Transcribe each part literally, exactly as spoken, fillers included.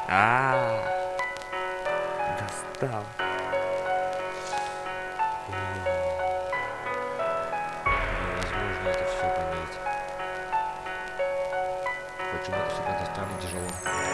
А, достал. Невозможно это все понять. Почему это всегда странно тяжело?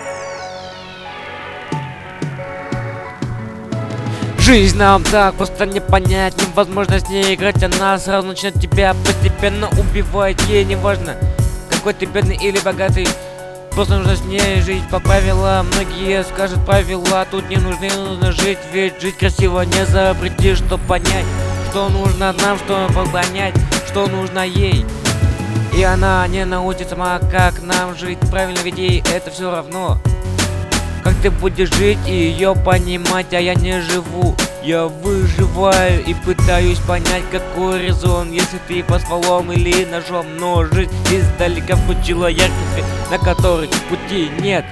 Жизнь нам так просто не понять, невозможно с ней играть, она сразу начинает тебя постепенно убивать. Ей не важно, какой ты бедный или богатый, просто нужно с ней жить по правилам. Многие скажут правила тут не нужны, нужно жить, ведь жить красиво не запретишь. Что понять, что нужно нам, что понять, что нужно ей. И она не научится сама, как нам жить правильно, ведь ей это все равно. Как ты будешь жить и ее понимать, а я не живу. Я выживаю и пытаюсь понять, какой резон, если ты по стволом или ножом. Но жизнь издалека включила яркий свет, на который пути нет.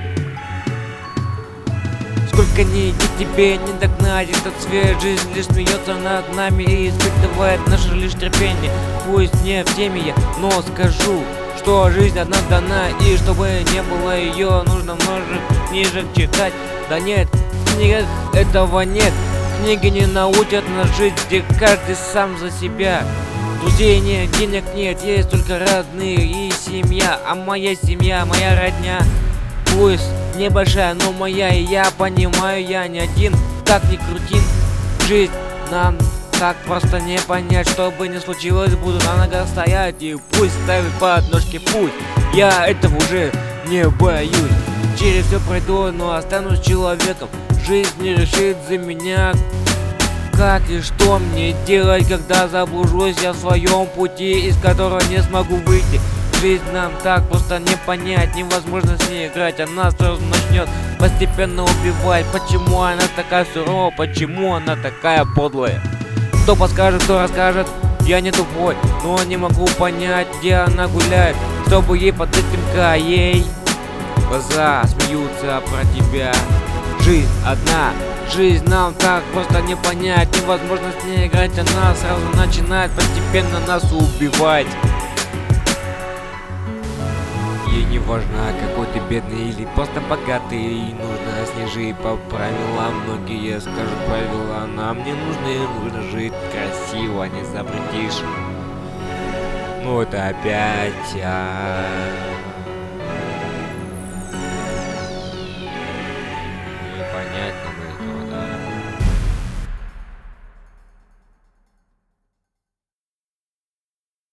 Сколько ни идти, тебе не догнать этот свет. Жизнь лишь смеется над нами и испытывает наше лишь терпение. Пусть не в теме я, но скажу, что жизнь одна дана, и чтобы не было ее, нужно множество книжек читать. Да нет, в книгах этого нет. Книги не научат нас жить, где каждый сам за себя. Друзей нет, денег нет, есть только родные и семья. А моя семья, моя родня, пусть небольшая, но моя, и я понимаю, я не один. Как ни крути, жизнь нам так просто не понять. Что бы ни случилось, буду на ногах стоять, и пусть ставит подножки путь. Я этого уже не боюсь. Через все пройду, но останусь человеком. Жизнь не решит за меня, как и что мне делать, когда заблужусь я в своем пути, из которого не смогу выйти. Жизнь нам так просто не понять, невозможно с ней играть. Она сразу начнет постепенно убивать. Почему она такая суровая, почему она такая подлая? Кто подскажет, кто расскажет, я не тупой, но не могу понять, где она гуляет, чтобы ей под этим ей глаза смеются про тебя. Жизнь одна, жизнь нам так просто не понять, невозможно с ней играть. Она сразу начинает постепенно нас убивать. Ей не важно, какой ты бедный или просто богатый, ей нужно с ней жить по правилам. Многие скажут правила нам не нужны, нужно жить красиво, не запретишь. Ну это опять а...